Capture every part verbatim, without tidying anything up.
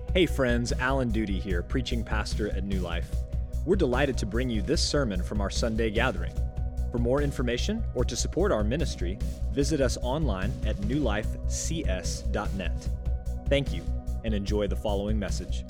Hey friends, Alan Duty here, preaching pastor at New Life. We're delighted to bring you this sermon from our Sunday gathering. For more information or to support our ministry, visit us online at new life c s dot net. Thank you, and enjoy the following message.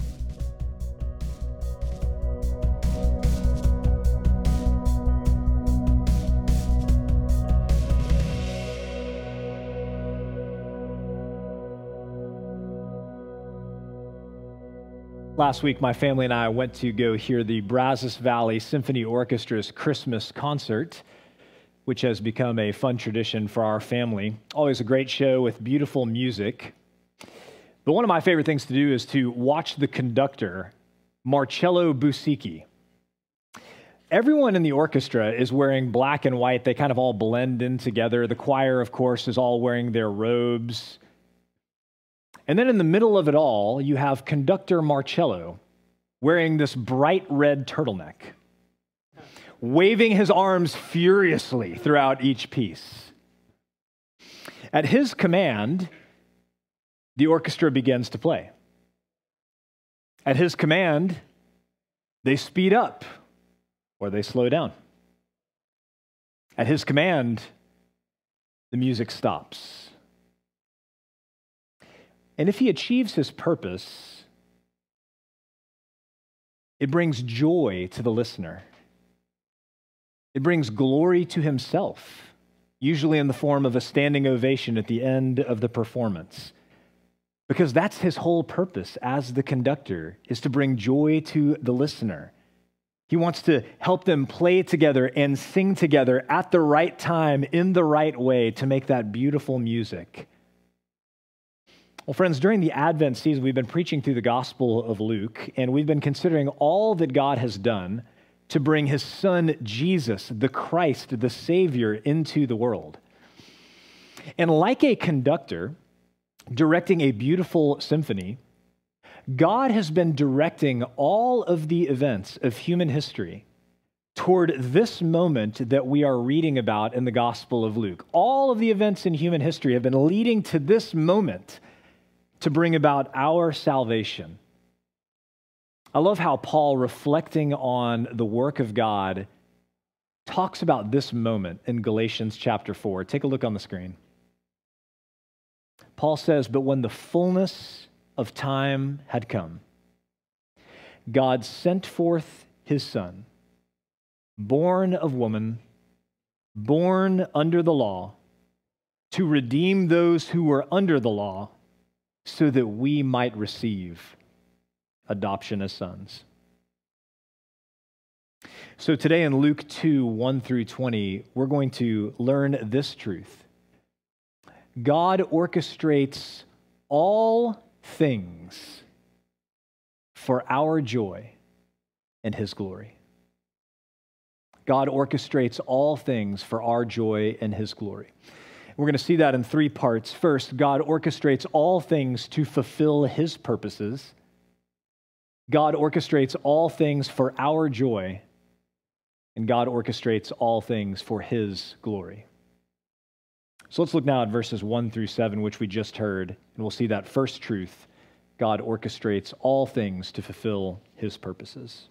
Last week, my family and I went to go hear the Brazos Valley Symphony Orchestra's Christmas concert, which has become a fun tradition for our family. Always a great show with beautiful music. But one of my favorite things to do is to watch the conductor, Marcello Busicchi. Everyone in the orchestra is wearing black and white. They kind of all blend in together. The choir, of course, is all wearing their robes. And then in the middle of it all, you have conductor Marcello wearing this bright red turtleneck, waving his arms furiously throughout each piece. At his command, the orchestra begins to play. At his command, they speed up or they slow down. At his command, the music stops. And if he achieves his purpose, it brings joy to the listener. It brings glory to himself, usually in the form of a standing ovation at the end of the performance. Because that's his whole purpose as the conductor, is to bring joy to the listener. He wants to help them play together and sing together at the right time, in the right way, to make that beautiful music. Well, friends, during the Advent season, we've been preaching through the Gospel of Luke, and we've been considering all that God has done to bring his son, Jesus, the Christ, the Savior, into the world. And like a conductor directing a beautiful symphony, God has been directing all of the events of human history toward this moment that we are reading about in the Gospel of Luke. All of the events in human history have been leading to this moment to bring about our salvation. I love how Paul, reflecting on the work of God, talks about this moment in Galatians chapter four. Take a look on the screen. Paul says, "But when the fullness of time had come, God sent forth his Son, born of woman, born under the law, to redeem those who were under the law, so that we might receive adoption as sons." So today in Luke two, one through twenty, we're going to learn this truth. God orchestrates all things for our joy and his glory. God orchestrates all things for our joy and his glory. We're going to see that in three parts. First, God orchestrates all things to fulfill his purposes. God orchestrates all things for our joy. And God orchestrates all things for his glory. So let's look now at verses one through seven, which we just heard, and we'll see that first truth. God orchestrates all things to fulfill his purposes.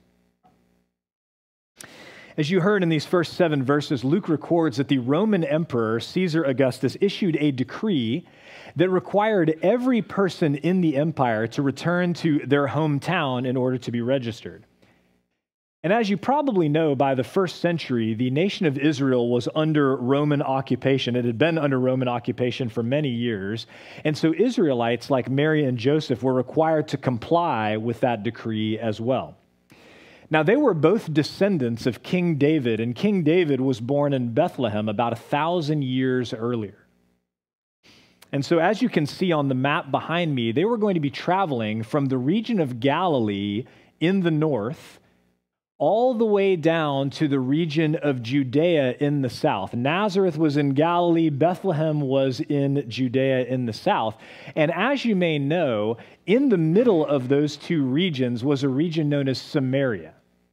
As you heard in these first seven verses, Luke records that the Roman Emperor Caesar Augustus issued a decree that required every person in the empire to return to their hometown in order to be registered. And as you probably know, by the first century, the nation of Israel was under Roman occupation. It had been under Roman occupation for many years. And so Israelites like Mary and Joseph were required to comply with that decree as well. Now, they were both descendants of King David, and King David was born in Bethlehem about a thousand years earlier. And so, as you can see on the map behind me, they were going to be traveling from the region of Galilee in the north all the way down to the region of Judea in the south. Nazareth was in Galilee, Bethlehem was in Judea in the south. And as you may know, in the middle of those two regions was a region known as Samaria.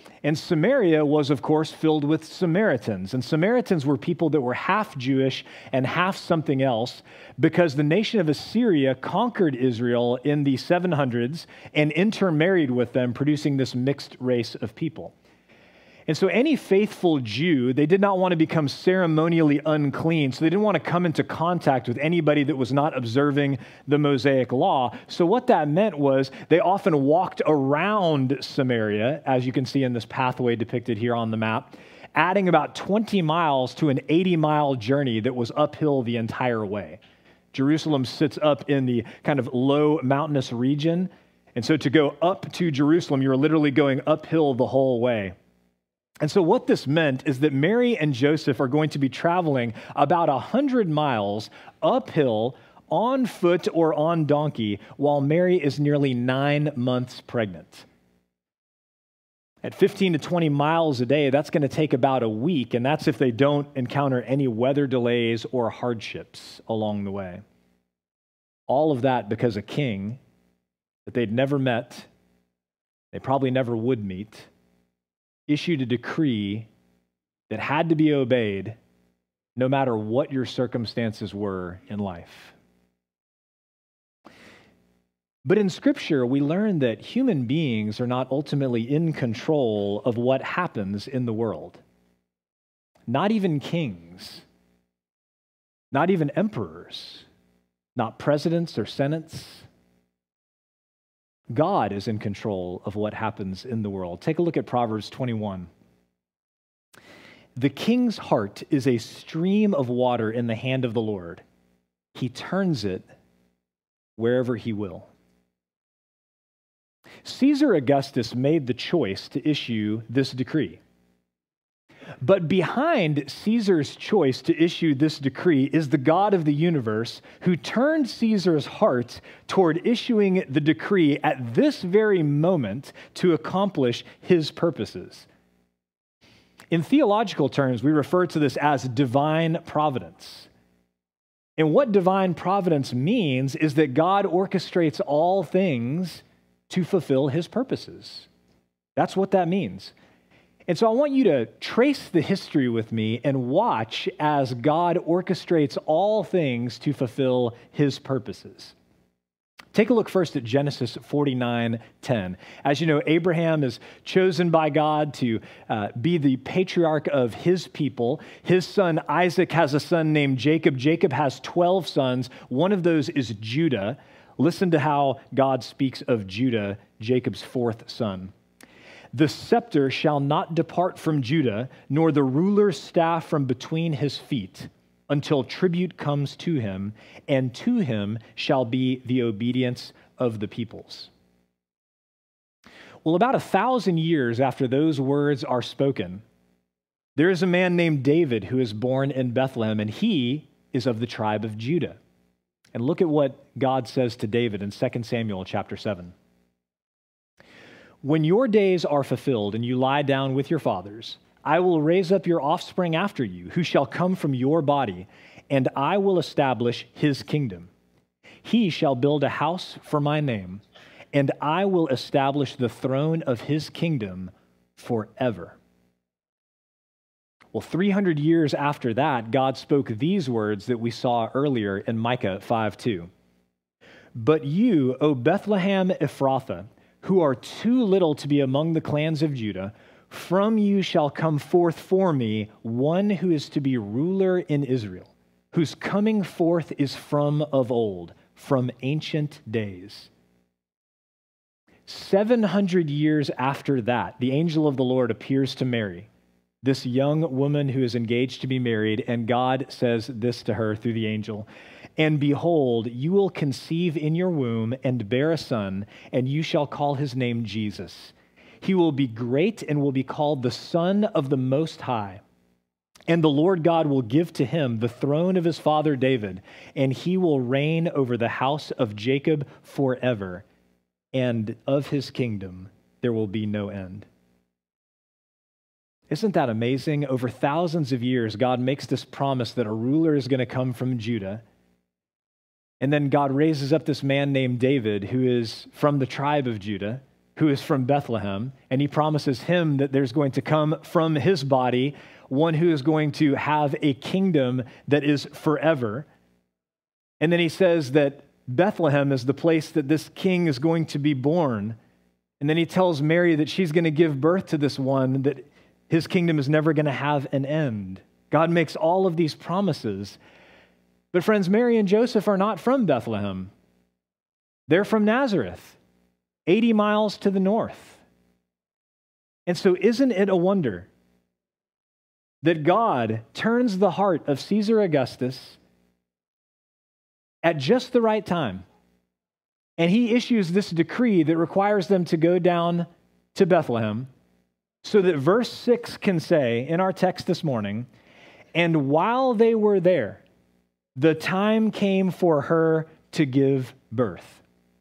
And Samaria was, of course, filled with Samaritans. And Samaritans were people that were half Jewish and half something else because the nation of Assyria conquered Israel in the seven hundreds and intermarried with them, producing this mixed race of people. And so any faithful Jew, they did not want to become ceremonially unclean, so they didn't want to come into contact with anybody that was not observing the Mosaic law. So what that meant was they often walked around Samaria, as you can see in this pathway depicted here on the map, adding about twenty miles to an eighty-mile journey that was uphill the entire way. Jerusalem sits up in the kind of low mountainous region, and so to go up to Jerusalem, you're literally going uphill the whole way. And so what this meant is that Mary and Joseph are going to be traveling about one hundred miles uphill on foot or on donkey while Mary is nearly nine months pregnant. At fifteen to twenty miles a day, that's going to take about a week, and that's if they don't encounter any weather delays or hardships along the way. All of that because a king that they'd never met, they probably never would meet, issued a decree that had to be obeyed no matter what your circumstances were in life. But in Scripture, we learn that human beings are not ultimately in control of what happens in the world. Not even kings, not even emperors, not presidents or senates. God is in control of what happens in the world. Take a look at Proverbs twenty-one. The king's heart is a stream of water in the hand of the Lord. He turns it wherever he will. Caesar Augustus made the choice to issue this decree. But behind Caesar's choice to issue this decree is the God of the universe who turned Caesar's heart toward issuing the decree at this very moment to accomplish his purposes. In theological terms, we refer to this as divine providence. And what divine providence means is that God orchestrates all things to fulfill his purposes. That's what that means. And so I want you to trace the history with me and watch as God orchestrates all things to fulfill his purposes. Take a look first at Genesis forty-nine ten. As you know, Abraham is chosen by God to uh, be the patriarch of his people. His son Isaac has a son named Jacob. Jacob has twelve sons. One of those is Judah. Listen to how God speaks of Judah, Jacob's fourth son. The scepter shall not depart from Judah, nor the ruler's staff from between his feet, until tribute comes to him, and to him shall be the obedience of the peoples. Well, about a thousand years after those words are spoken, there is a man named David who is born in Bethlehem, and he is of the tribe of Judah. And look at what God says to David in Second Samuel chapter seven. When your days are fulfilled and you lie down with your fathers, I will raise up your offspring after you, who shall come from your body, and I will establish his kingdom. He shall build a house for my name, and I will establish the throne of his kingdom forever. Well, three hundred years after that, God spoke these words that we saw earlier in Micah five two. But you, O Bethlehem Ephrathah, who are too little to be among the clans of Judah, from you shall come forth for me one who is to be ruler in Israel, whose coming forth is from of old, from ancient days. seven hundred years after that, the angel of the Lord appears to Mary, this young woman who is engaged to be married, and God says this to her through the angel. And behold, you will conceive in your womb and bear a son, and you shall call his name Jesus. He will be great and will be called the Son of the Most High. And the Lord God will give to him the throne of his father David, and he will reign over the house of Jacob forever, and of his kingdom there will be no end. Isn't that amazing? Over thousands of years, God makes this promise that a ruler is going to come from Judah. And then God raises up this man named David, who is from the tribe of Judah, who is from Bethlehem, and he promises him that there's going to come from his body one who is going to have a kingdom that is forever. And then he says that Bethlehem is the place that this king is going to be born. And then he tells Mary that she's going to give birth to this one, that his kingdom is never going to have an end. God makes all of these promises. But friends, Mary and Joseph are not from Bethlehem. They're from Nazareth, eighty miles to the north. And so isn't it a wonder that God turns the heart of Caesar Augustus at just the right time, and he issues this decree that requires them to go down to Bethlehem, so that verse six can say in our text this morning, and while they were there, the time came for her to give birth.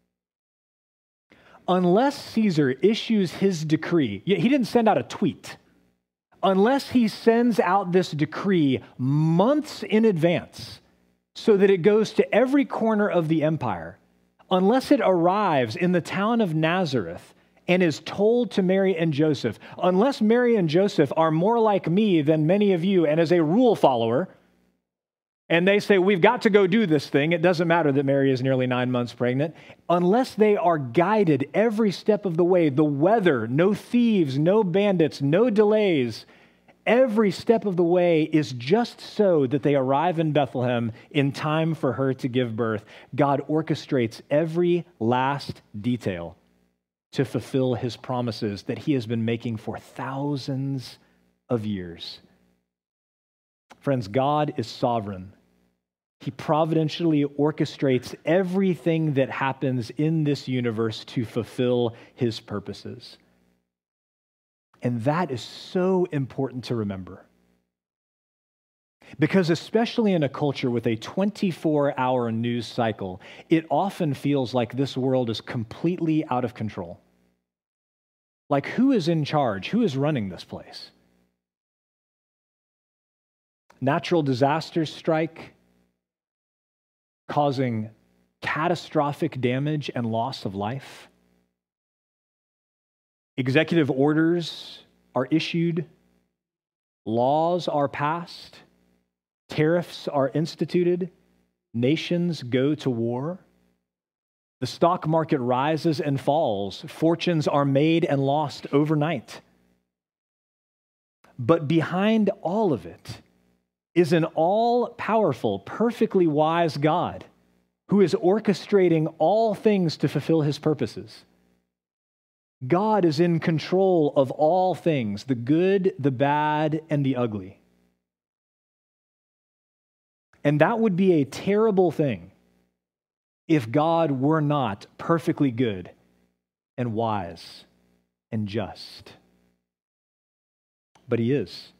Unless Caesar issues his decree, he didn't send out a tweet. Unless he sends out this decree months in advance so that it goes to every corner of the empire, unless it arrives in the town of Nazareth and is told to Mary and Joseph, unless Mary and Joseph are more like me than many of you and as a rule follower, and they say, we've got to go do this thing. It doesn't matter that Mary is nearly nine months pregnant. Unless they are guided every step of the way, the weather, no thieves, no bandits, no delays, every step of the way is just so that they arrive in Bethlehem in time for her to give birth. God orchestrates every last detail to fulfill his promises that he has been making for thousands of years. Friends, God is sovereign. He providentially orchestrates everything that happens in this universe to fulfill his purposes. And that is so important to remember. Because especially in a culture with a twenty-four hour news cycle, it often feels like this world is completely out of control. Like, who is in charge? Who is running this place? Natural disasters strike, causing catastrophic damage and loss of life. Executive orders are issued, laws are passed, tariffs are instituted, nations go to war. The stock market rises and falls, fortunes are made and lost overnight. But behind all of it is an all-powerful, perfectly wise God who is orchestrating all things to fulfill his purposes. God is in control of all things, the good, the bad, and the ugly. And that would be a terrible thing if God were not perfectly good and wise and just. But he is.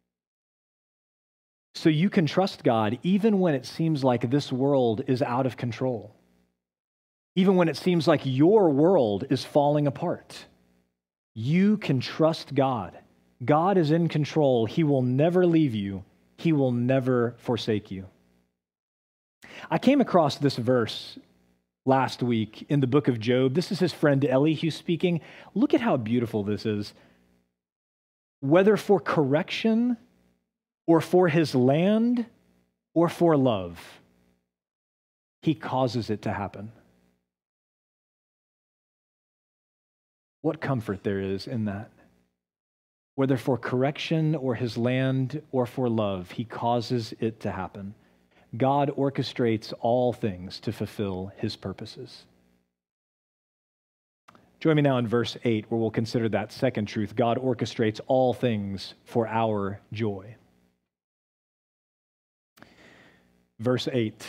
So you can trust God even when it seems like this world is out of control. Even when it seems like your world is falling apart. You can trust God. God is in control. He will never leave you. He will never forsake you. I came across this verse last week in the book of Job. This is his friend Elihu speaking. Look at how beautiful this is. Whether for correction or for his land or for love, he causes it to happen. What comfort there is in that. Whether for correction or his land or for love, he causes it to happen. God orchestrates all things to fulfill his purposes. Join me now in verse eight, where we'll consider that second truth. God orchestrates all things for our joy. Verse eight.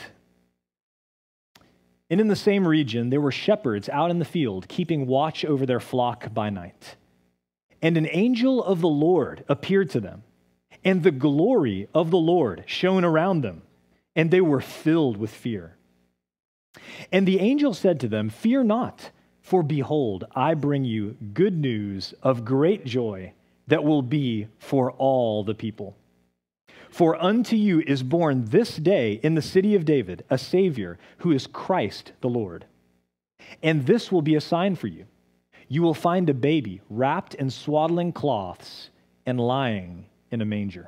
And in the same region, there were shepherds out in the field, keeping watch over their flock by night. And an angel of the Lord appeared to them, and the glory of the Lord shone around them, and they were filled with fear. And the angel said to them, "Fear not, for behold, I bring you good news of great joy that will be for all the people. For unto you is born this day in the city of David a Savior, who is Christ the Lord. And this will be a sign for you. you will find a baby wrapped in swaddling cloths and lying in a manger.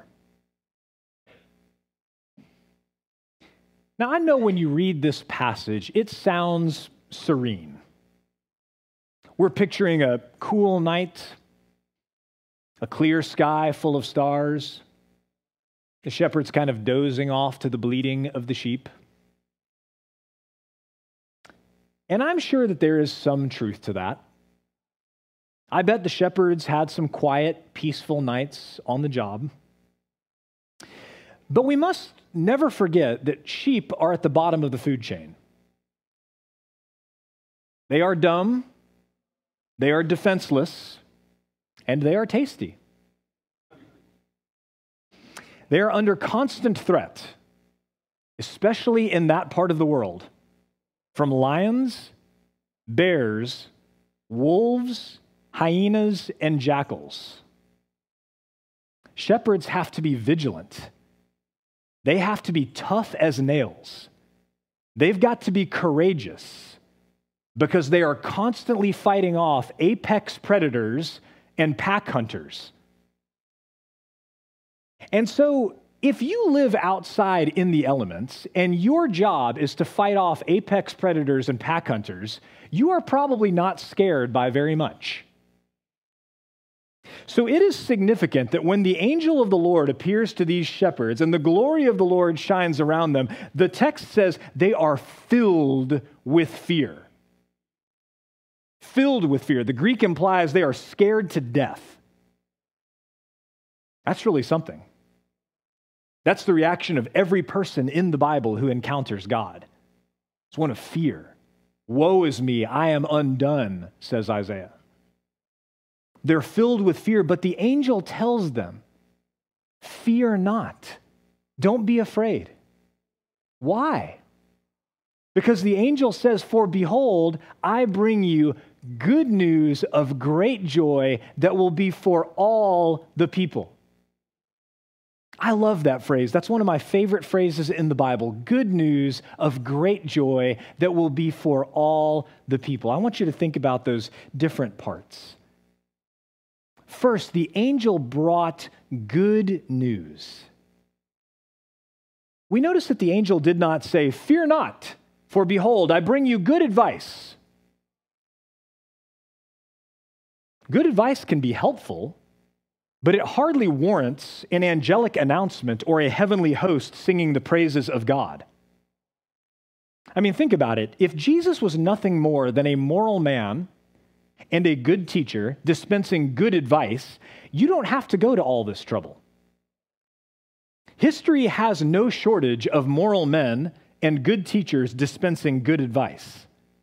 Now, I know when you read this passage, it sounds serene. We're picturing a cool night, a clear sky full of stars, the shepherds kind of dozing off to the bleating of the sheep. And I'm sure that there is some truth to that. I bet the shepherds had some quiet, peaceful nights on the job. But we must never forget that sheep are at the bottom of the food chain. They are dumb, they are defenseless, and they are tasty. They are under constant threat, especially in that part of the world, from lions, bears, wolves, hyenas, and jackals. Shepherds have to be vigilant. They have to be tough as nails. They've got to be courageous because they are constantly fighting off apex predators and pack hunters. And so, if you live outside in the elements and your job is to fight off apex predators and pack hunters, you are probably not scared by very much. So it is significant that when the angel of the Lord appears to these shepherds and the glory of the Lord shines around them, the text says they are filled with fear. Filled with fear. The Greek implies they are scared to death. That's really something. That's the reaction of every person in the Bible who encounters God. It's one of fear. Woe is me, I am undone, says Isaiah. They're filled with fear, but the angel tells them, fear not. Don't be afraid. Why? Because the angel says, for behold, I bring you good news of great joy that will be for all the people. I love that phrase. That's one of my favorite phrases in the Bible. Good news of great joy that will be for all the people. I want you to think about those different parts. First, the angel brought good news. We notice that the angel did not say, fear not, for behold, I bring you good advice. Good advice can be helpful, but it hardly warrants an angelic announcement or a heavenly host singing the praises of God. I mean, think about it. If Jesus was nothing more than a moral man and a good teacher dispensing good advice, you don't have to go to all this trouble. History has no shortage of moral men and good teachers dispensing good advice.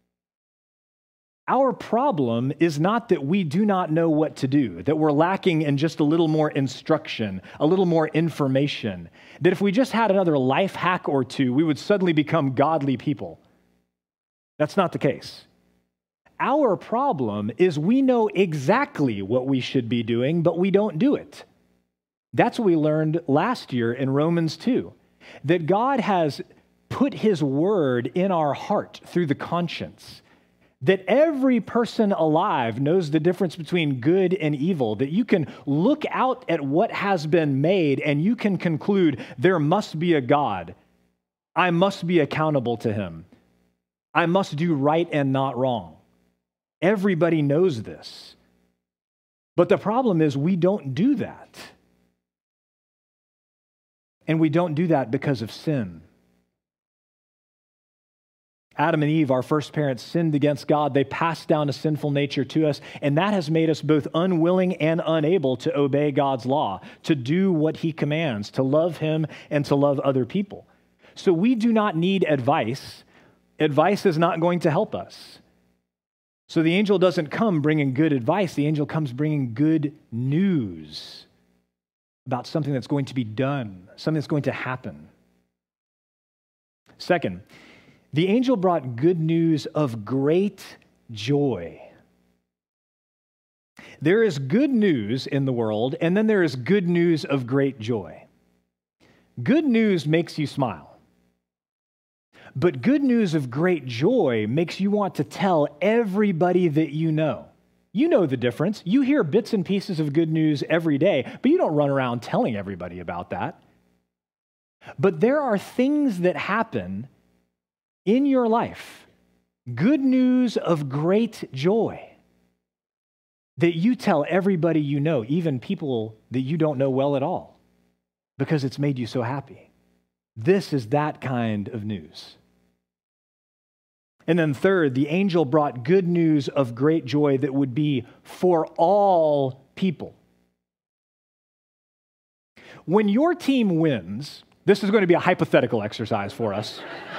Our problem is not that we do not know what to do, that we're lacking in just a little more instruction, a little more information, that if we just had another life hack or two, we would suddenly become godly people. That's not the case. Our problem is we know exactly what we should be doing, but we don't do it. That's what we learned last year in Romans two, that God has put his word in our heart through the conscience, that every person alive knows the difference between good and evil, that you can look out at what has been made and you can conclude there must be a God. I must be accountable to him. I must do right and not wrong. Everybody knows this. But the problem is we don't do that. And we don't do that because of sin. Adam and Eve, our first parents, sinned against God. They passed down a sinful nature to us, and that has made us both unwilling and unable to obey God's law, to do what he commands, to love him and to love other people. So we do not need advice. Advice is not going to help us. So the angel doesn't come bringing good advice. The angel comes bringing good news about something that's going to be done, something that's going to happen. Second, the angel brought good news of great joy. There is good news in the world, and then there is good news of great joy. Good news makes you smile. But good news of great joy makes you want to tell everybody that you know. You know the difference. You hear bits and pieces of good news every day, but you don't run around telling everybody about that. But there are things that happen in your life, good news of great joy, that you tell everybody you know, even people that you don't know well at all, because it's made you so happy. This is that kind of news. And then third, the angel brought good news of great joy that would be for all people. When your team wins, this is going to be a hypothetical exercise for us.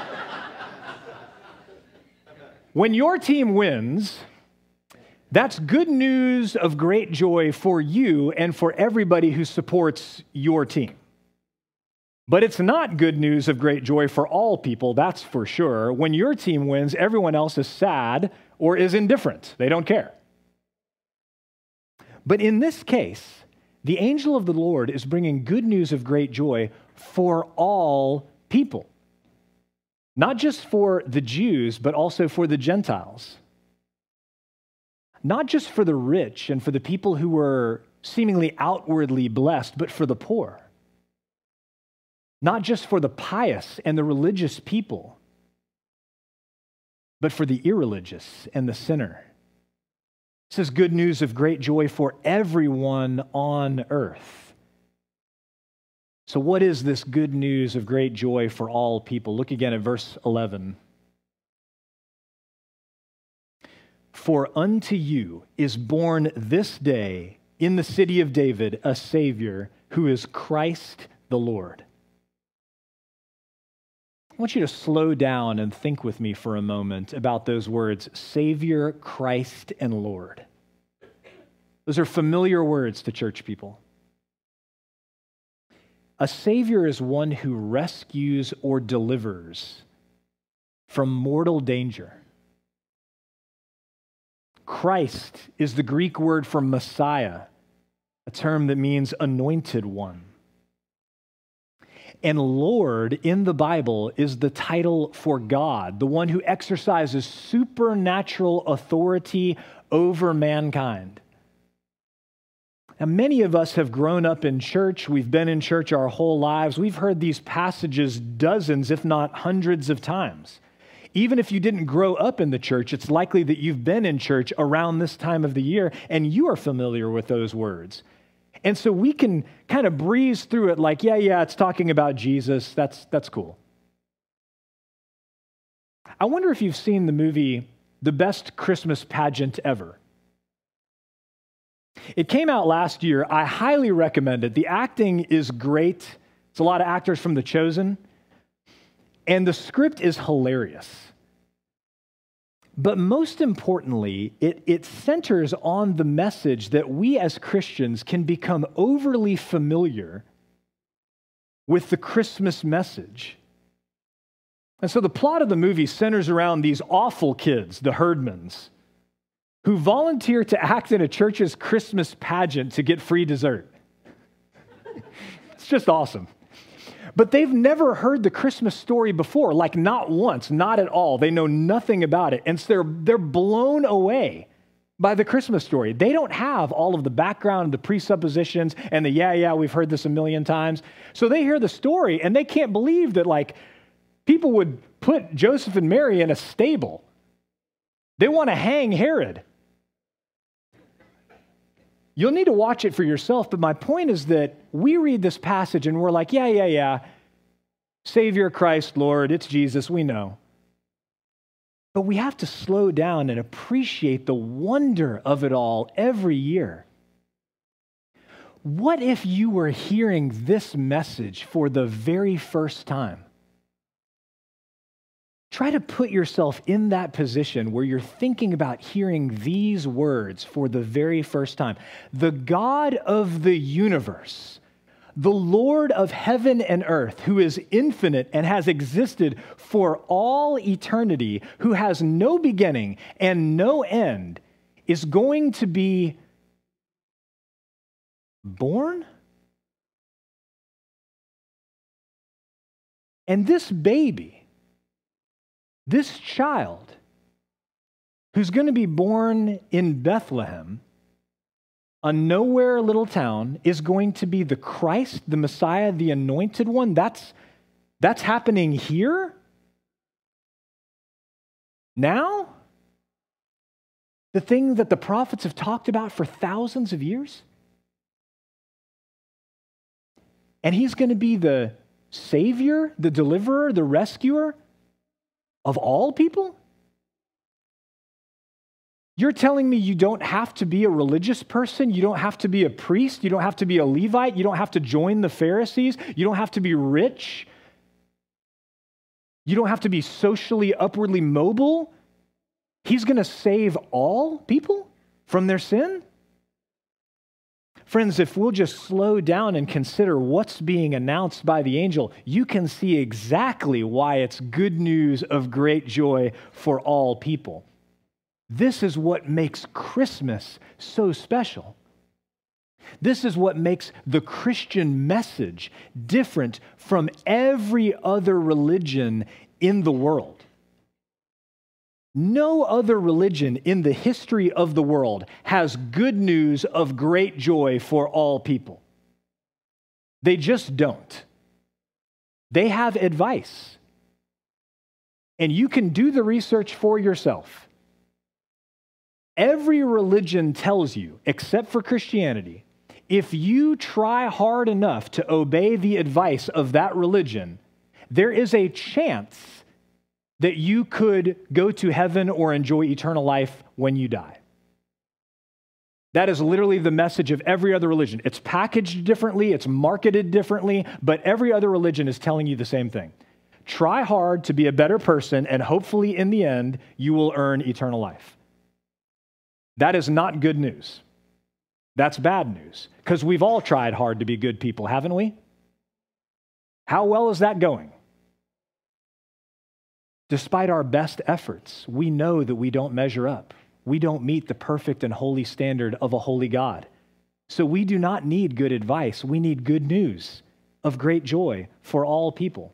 When your team wins, that's good news of great joy for you and for everybody who supports your team. But it's not good news of great joy for all people, that's for sure. When your team wins, everyone else is sad or is indifferent. They don't care. But in this case, the angel of the Lord is bringing good news of great joy for all people. Not just for the Jews, but also for the Gentiles. Not just for the rich and for the people who were seemingly outwardly blessed, but for the poor. Not just for the pious and the religious people, but for the irreligious and the sinner. This is good news of great joy for everyone on earth. So what is this good news of great joy for all people? Look again at verse eleven. For unto you is born this day in the city of David a Savior who is Christ the Lord. I want you to slow down and think with me for a moment about those words, Savior, Christ, and Lord. Those are familiar words to church people. A Savior is one who rescues or delivers from mortal danger. Christ is the Greek word for Messiah, a term that means anointed one. And Lord in the Bible is the title for God, the one who exercises supernatural authority over mankind. Now, many of us have grown up in church. We've been in church our whole lives. We've heard these passages dozens, if not hundreds of times. Even if you didn't grow up in the church, it's likely that you've been in church around this time of the year and you are familiar with those words. And so we can kind of breeze through it like, yeah, yeah, it's talking about Jesus. That's, that's cool. I wonder if you've seen the movie The Best Christmas Pageant Ever. It came out last year. I highly recommend it. The acting is great. It's a lot of actors from The Chosen. And the script is hilarious. But most importantly, it, it centers on the message that we as Christians can become overly familiar with the Christmas message. And so the plot of the movie centers around these awful kids, the Herdmans, who volunteer to act in a church's Christmas pageant to get free dessert. It's just awesome. But they've never heard the Christmas story before, like not once, not at all. They know nothing about it. And so they're, they're blown away by the Christmas story. They don't have all of the background, the presuppositions, and the, yeah, yeah, we've heard this a million times. So they hear the story, and they can't believe that, like, people would put Joseph and Mary in a stable. They want to hang Herod. You'll need to watch it for yourself, but my point is that we read this passage and we're like, yeah, yeah, yeah, Savior, Christ, Lord, it's Jesus, we know. But we have to slow down and appreciate the wonder of it all every year. What if you were hearing this message for the very first time? Try to put yourself in that position where you're thinking about hearing these words for the very first time. The God of the universe, the Lord of heaven and earth, who is infinite and has existed for all eternity, who has no beginning and no end, is going to be born? And this baby, this child, who's going to be born in Bethlehem, a nowhere little town, is going to be the Christ, the Messiah, the anointed one. That's, that's happening here? Now? The thing that the prophets have talked about for thousands of years? And he's going to be the Savior, the deliverer, the rescuer of all people? You're telling me you don't have to be a religious person, you don't have to be a priest, you don't have to be a Levite, you don't have to join the Pharisees, you don't have to be rich, you don't have to be socially upwardly mobile. He's going to save all people from their sin? Friends, if we'll just slow down and consider what's being announced by the angel, you can see exactly why it's good news of great joy for all people. This is what makes Christmas so special. This is what makes the Christian message different from every other religion in the world. No other religion in the history of the world has good news of great joy for all people. They just don't. They have advice. And you can do the research for yourself. Every religion tells you, except for Christianity, if you try hard enough to obey the advice of that religion, there is a chance that you could go to heaven or enjoy eternal life when you die. That is literally the message of every other religion. It's packaged differently, it's marketed differently, but every other religion is telling you the same thing. Try hard to be a better person, and hopefully in the end, you will earn eternal life. That is not good news. That's bad news, because we've all tried hard to be good people, haven't we? How well is that going? Despite our best efforts, we know that we don't measure up. We don't meet the perfect and holy standard of a holy God. So we do not need good advice. We need good news of great joy for all people.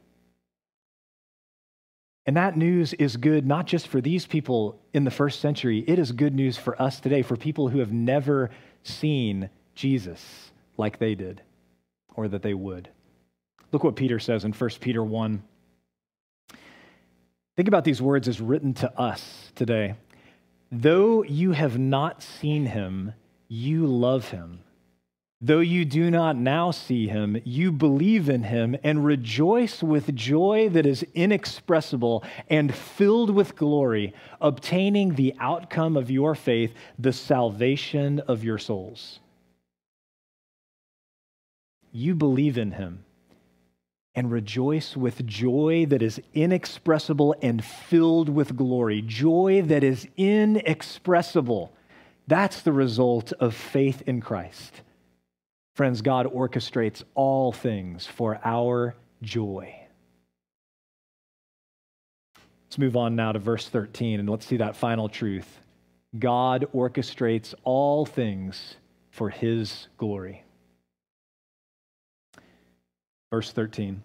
And that news is good not just for these people in the first century, it is good news for us today, for people who have never seen Jesus like they did, or that they would. Look what Peter says in First Peter one. Think about these words as written to us today. Though you have not seen him, you love him. Though you do not now see him, you believe in him and rejoice with joy that is inexpressible and filled with glory, obtaining the outcome of your faith, the salvation of your souls. You believe in him and rejoice with joy that is inexpressible and filled with glory. Joy that is inexpressible. That's the result of faith in Christ. Friends, God orchestrates all things for our joy. Let's move on now to verse thirteen, and let's see that final truth. God orchestrates all things for his glory. Verse thirteen.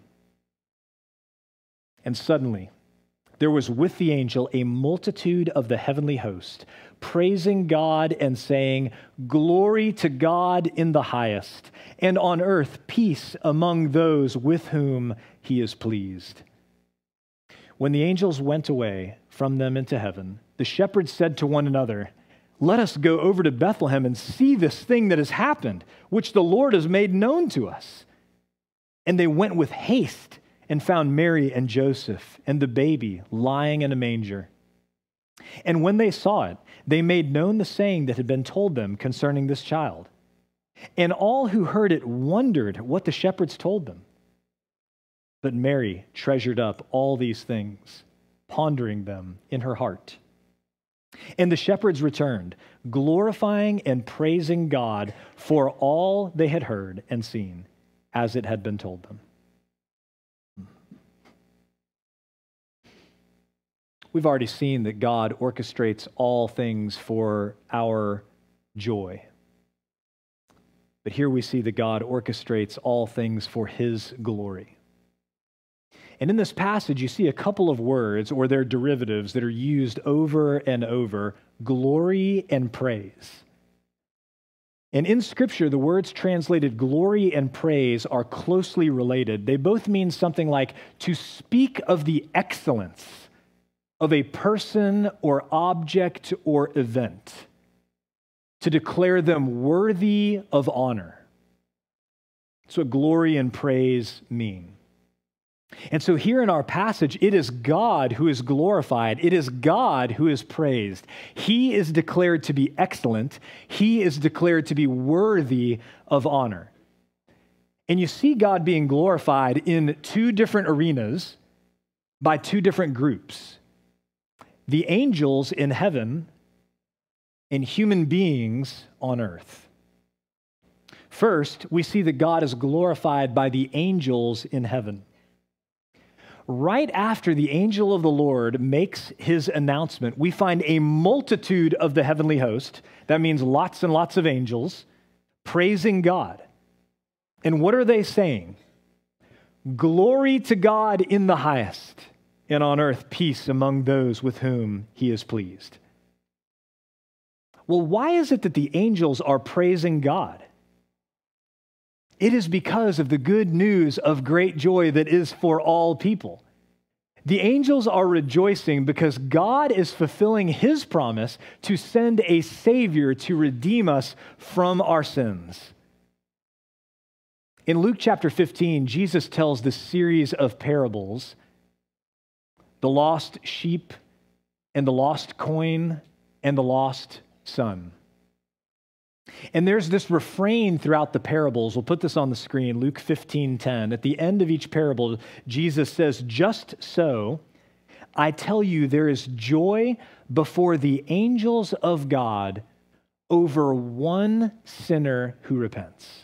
And suddenly there was with the angel a multitude of the heavenly host, praising God and saying, "Glory to God in the highest, and on earth peace among those with whom he is pleased." When the angels went away from them into heaven, the shepherds said to one another, "Let us go over to Bethlehem and see this thing that has happened, which the Lord has made known to us." And they went with haste and found Mary and Joseph and the baby lying in a manger. And when they saw it, they made known the saying that had been told them concerning this child. And all who heard it wondered what the shepherds told them. But Mary treasured up all these things, pondering them in her heart. And the shepherds returned, glorifying and praising God for all they had heard and seen, as it had been told them. We've already seen that God orchestrates all things for our joy. But here we see that God orchestrates all things for his glory. And in this passage, you see a couple of words or their derivatives that are used over and over: glory and praise. And in Scripture, the words translated glory and praise are closely related. They both mean something like to speak of the excellence of a person or object or event, to declare them worthy of honor. That's what glory and praise mean. And so here in our passage, it is God who is glorified. It is God who is praised. He is declared to be excellent. He is declared to be worthy of honor. And you see God being glorified in two different arenas by two different groups: the angels in heaven and human beings on earth. First, we see that God is glorified by the angels in heaven. Right after the angel of the Lord makes his announcement, we find a multitude of the heavenly host, that means lots and lots of angels, praising God. And what are they saying? Glory to God in the highest, and on earth peace among those with whom he is pleased. Well, why is it that the angels are praising God? It is because of the good news of great joy that is for all people. The angels are rejoicing because God is fulfilling his promise to send a Savior to redeem us from our sins. In Luke chapter fifteen, Jesus tells this series of parables: the lost sheep and the lost coin and the lost son. And there's this refrain throughout the parables. We'll put this on the screen, Luke fifteen ten. At the end of each parable, Jesus says, "Just so, I tell you, there is joy before the angels of God over one sinner who repents."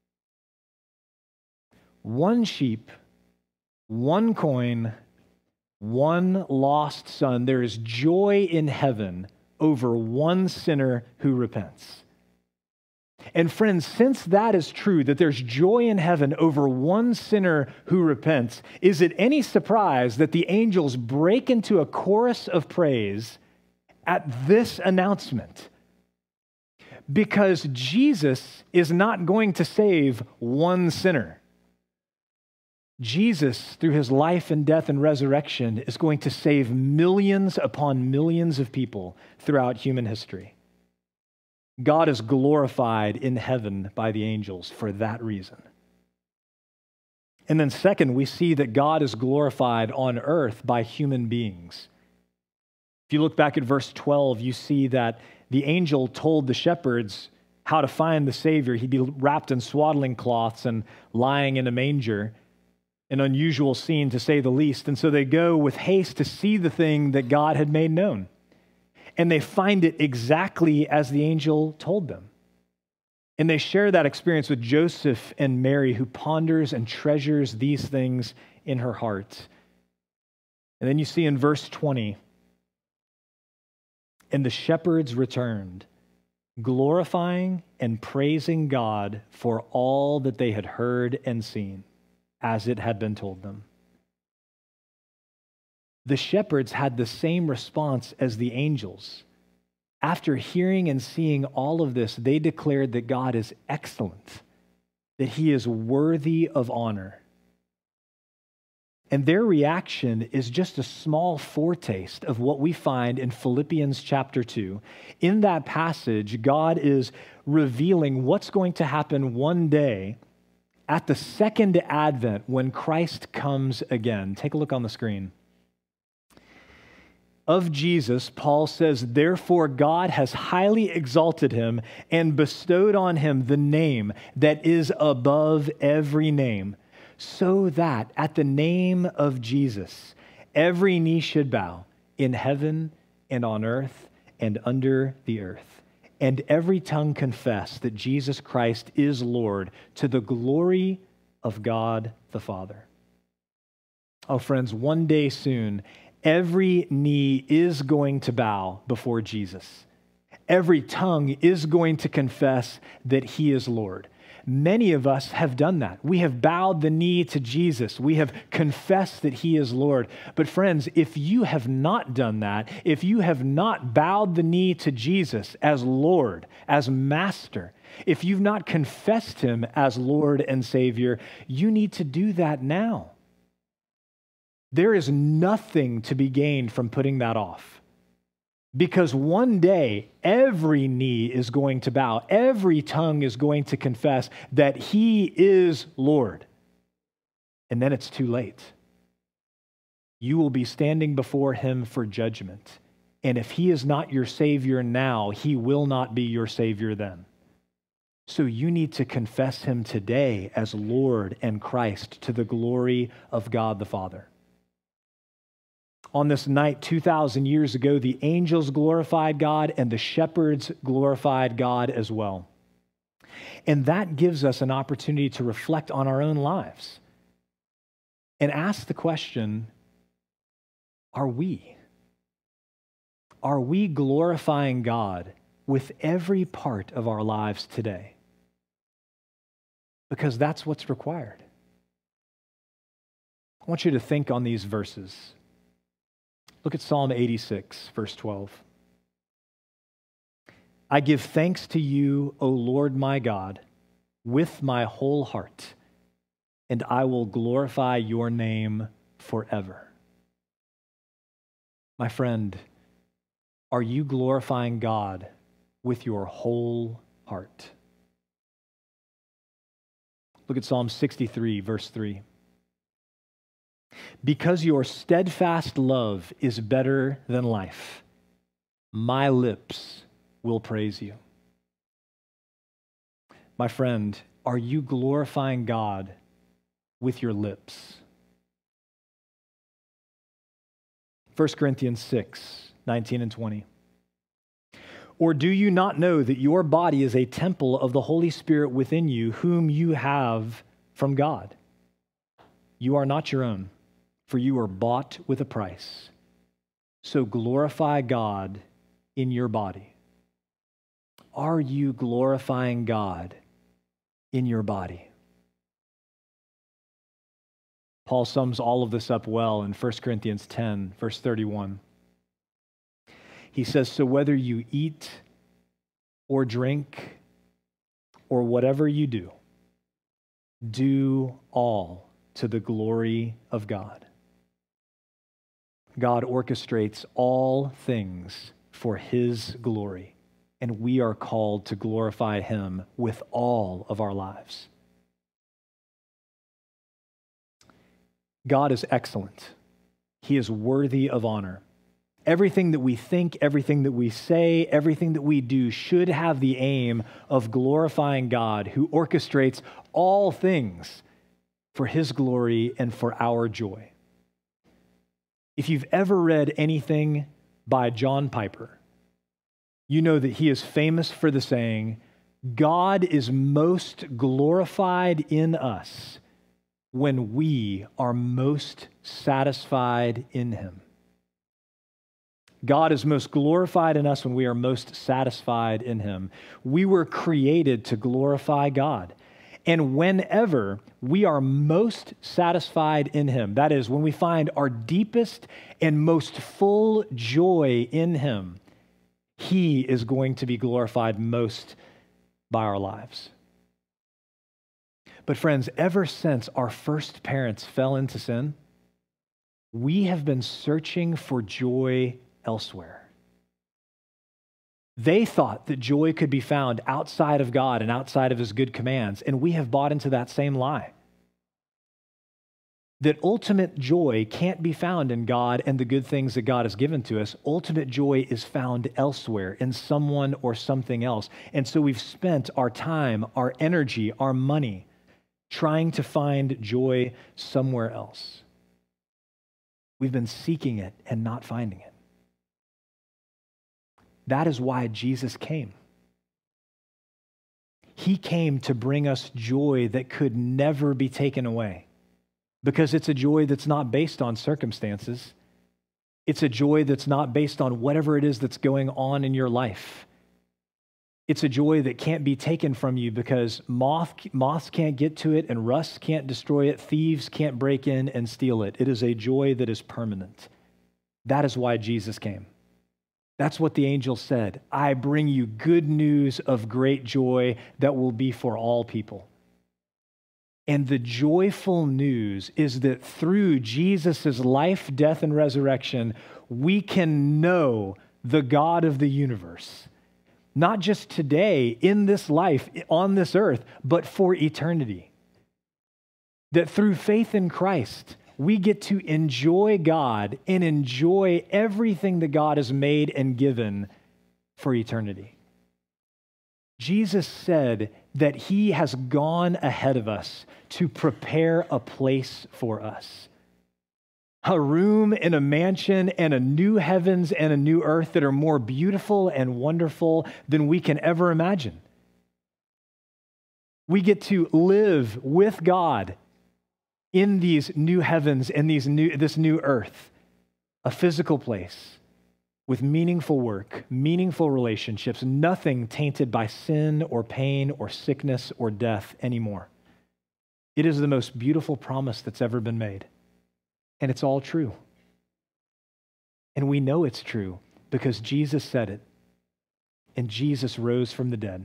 One sheep, one coin, one lost son. There is joy in heaven over one sinner who repents. And friends, since that is true, that there's joy in heaven over one sinner who repents, is it any surprise that the angels break into a chorus of praise at this announcement? Because Jesus is not going to save one sinner. Jesus, through his life and death and resurrection, is going to save millions upon millions of people throughout human history. God is glorified in heaven by the angels for that reason. And then second, we see that God is glorified on earth by human beings. If you look back at verse twelve, you see that the angel told the shepherds how to find the Savior. He'd be wrapped in swaddling cloths and lying in a manger, an unusual scene to say the least. And so they go with haste to see the thing that God had made known. And they find it exactly as the angel told them. And they share that experience with Joseph and Mary, who ponders and treasures these things in her heart. And then you see in verse twenty, "And the shepherds returned, glorifying and praising God for all that they had heard and seen, as it had been told them." The shepherds had the same response as the angels. After hearing and seeing all of this, they declared that God is excellent, that he is worthy of honor. And their reaction is just a small foretaste of what we find in Philippians chapter two. In that passage, God is revealing what's going to happen one day at the second advent when Christ comes again. Take a look on the screen. Of Jesus, Paul says, "Therefore God has highly exalted him and bestowed on him the name that is above every name, so that at the name of Jesus, every knee should bow in heaven and on earth and under the earth, and every tongue confess that Jesus Christ is Lord, to the glory of God the Father." Oh, friends, one day soon, every knee is going to bow before Jesus. Every tongue is going to confess that he is Lord. many of us have done that. We have bowed the knee to Jesus. We have confessed that he is Lord. But friends, if you have not done that, if you have not bowed the knee to Jesus as Lord, as Master, if you've not confessed him as Lord and Savior, you need to do that now. There is nothing to be gained from putting that off. Because one day, every knee is going to bow, every tongue is going to confess that he is Lord. And then it's too late. You will be standing before him for judgment. And if he is not your Savior now, he will not be your Savior then. So you need to confess him today as Lord and Christ to the glory of God the Father. On this night two thousand years ago, the angels glorified God and the shepherds glorified God as well. And that gives us an opportunity to reflect on our own lives and ask the question, are we? Are we glorifying God with every part of our lives today? Because that's what's required. I want you to think on these verses. Look at Psalm eighty-six, verse twelve. I give thanks to you, O Lord my God, with my whole heart, and I will glorify your name forever. My friend, are you glorifying God with your whole heart? Look at Psalm sixty-three, verse three. Because your steadfast love is better than life, my lips will praise you. My friend, are you glorifying God with your lips? First Corinthians six, nineteen and twenty. Or do you not know that your body is a temple of the Holy Spirit within you, whom you have from God? You are not your own, for you are bought with a price. So glorify God in your body. Are you glorifying God in your body? Paul sums all of this up well in First Corinthians ten, verse thirty-one. He says, so whether you eat or drink or whatever you do, do all to the glory of God. God orchestrates all things for his glory, and we are called to glorify him with all of our lives. God is excellent. He is worthy of honor. Everything that we think, everything that we say, everything that we do should have the aim of glorifying God, who orchestrates all things for his glory and for our joy. If you've ever read anything by John Piper, you know that he is famous for the saying, God is most glorified in us when we are most satisfied in him. God is most glorified in us when we are most satisfied in him. We were created to glorify God. And whenever we are most satisfied in him, that is, when we find our deepest and most full joy in him, he is going to be glorified most by our lives. But friends, ever since our first parents fell into sin, we have been searching for joy elsewhere. They thought that joy could be found outside of God and outside of his good commands, and we have bought into that same lie. That ultimate joy can't be found in God and the good things that God has given to us. Ultimate joy is found elsewhere, in someone or something else. And so we've spent our time, our energy, our money trying to find joy somewhere else. We've been seeking it and not finding it. That is why Jesus came. He came to bring us joy that could never be taken away, because it's a joy that's not based on circumstances. It's a joy that's not based on whatever it is that's going on in your life. It's a joy that can't be taken from you because moth, moths can't get to it and rust can't destroy it. Thieves can't break in and steal it. It is a joy that is permanent. That is why Jesus came. That's what the angel said. I bring you good news of great joy that will be for all people. And the joyful news is that through Jesus' life, death, and resurrection, we can know the God of the universe. Not just today, in this life, on this earth, but for eternity. That through faith in Christ, we get to enjoy God and enjoy everything that God has made and given for eternity. Jesus said that he has gone ahead of us to prepare a place for us. A room and a mansion and a new heavens and a new earth that are more beautiful and wonderful than we can ever imagine. We get to live with God in these new heavens and these new, this new earth, a physical place with meaningful work, meaningful relationships, nothing tainted by sin or pain or sickness or death anymore. It is the most beautiful promise that's ever been made. And it's all true. And we know it's true because Jesus said it, and Jesus rose from the dead.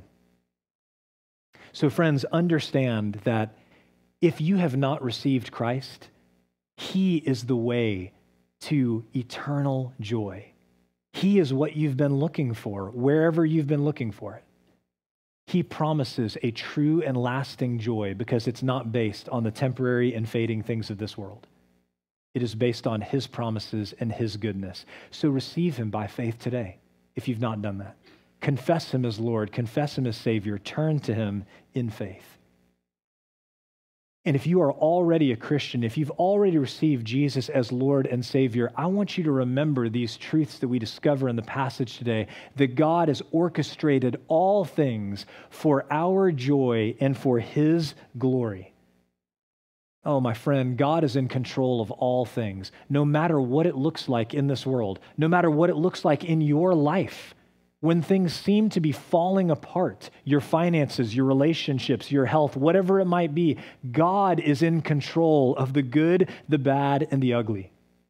So friends, understand that if you have not received Christ, he is the way to eternal joy. He is what you've been looking for, wherever you've been looking for it. He promises a true and lasting joy because it's not based on the temporary and fading things of this world. It is based on his promises and his goodness. So receive him by faith today, if you've not done that. Confess him as Lord, confess him as Savior, turn to him in faith. And if you are already a Christian, if you've already received Jesus as Lord and Savior, I want you to remember these truths that we discover in the passage today, that God has orchestrated all things for our joy and for his glory. Oh, my friend, God is in control of all things, no matter what it looks like in this world, no matter what it looks like in your life. When things seem to be falling apart, your finances, your relationships, your health, whatever it might be, God is in control of the good, the bad, and the ugly.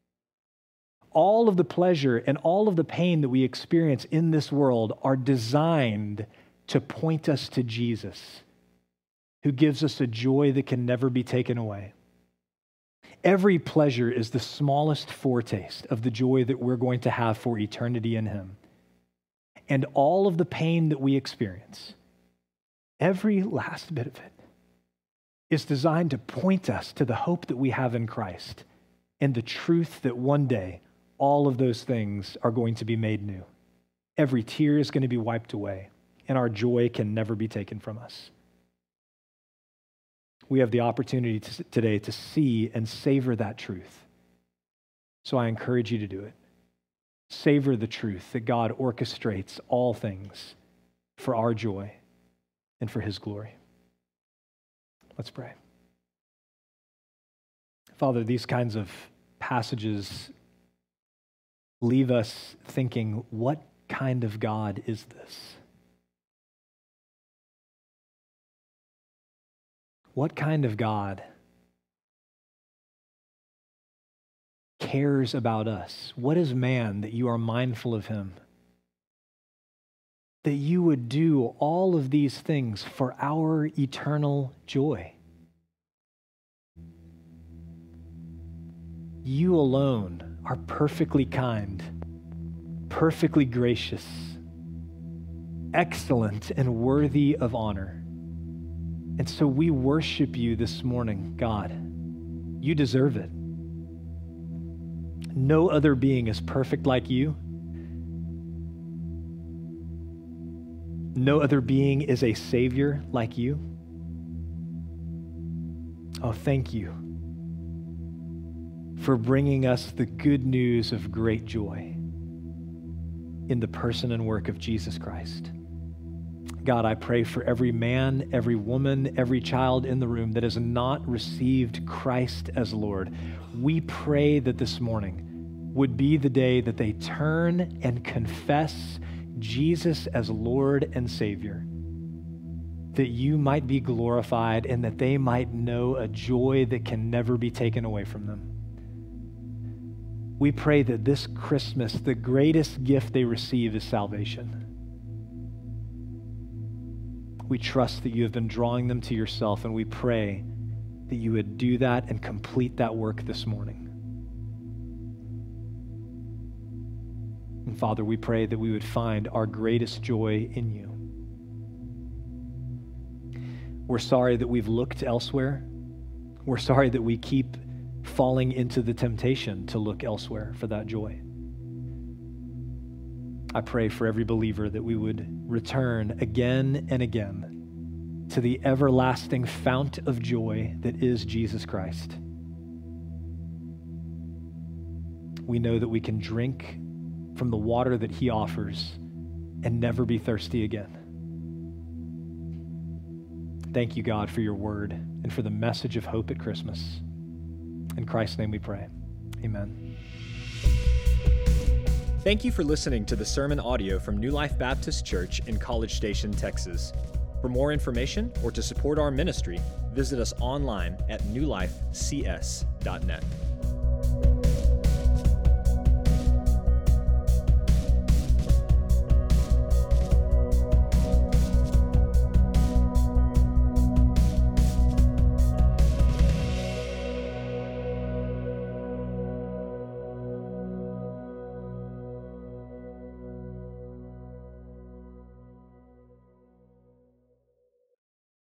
All of the pleasure and all of the pain that we experience in this world are designed to point us to Jesus, who gives us a joy that can never be taken away. Every pleasure is the smallest foretaste of the joy that we're going to have for eternity in him. And all of the pain that we experience, every last bit of it, is designed to point us to the hope that we have in Christ and the truth that one day all of those things are going to be made new. Every tear is going to be wiped away, and our joy can never be taken from us. We have the opportunity to, today to see and savor that truth. So I encourage you to do it. Savor the truth that God orchestrates all things for our joy and for his glory. Let's pray. Father, these kinds of passages leave us thinking, what kind of God is this? What kind of God cares about us? What is man that you are mindful of him? That you would do all of these things for our eternal joy. You alone are perfectly kind, perfectly gracious, excellent, and worthy of honor. And so we worship you this morning, God. You deserve it. No other being is perfect like you. No other being is a Savior like you. Oh, thank you for bringing us the good news of great joy in the person and work of Jesus Christ. God, I pray for every man, every woman, every child in the room that has not received Christ as Lord. We pray that this morning would be the day that they turn and confess Jesus as Lord and Savior, that you might be glorified and that they might know a joy that can never be taken away from them. We pray that this Christmas, the greatest gift they receive is salvation. We trust that you have been drawing them to yourself, and we pray that you would do that and complete that work this morning. And Father, we pray that we would find our greatest joy in you. We're sorry that we've looked elsewhere. We're sorry that we keep falling into the temptation to look elsewhere for that joy. I pray for every believer that we would return again and again to the everlasting fount of joy that is Jesus Christ. We know that we can drink from the water that he offers and never be thirsty again. Thank you, God, for your word and for the message of hope at Christmas. In Christ's name we pray. Amen. Thank you for listening to the sermon audio from New Life Baptist Church in College Station, Texas. For more information or to support our ministry, visit us online at new life c s dot net.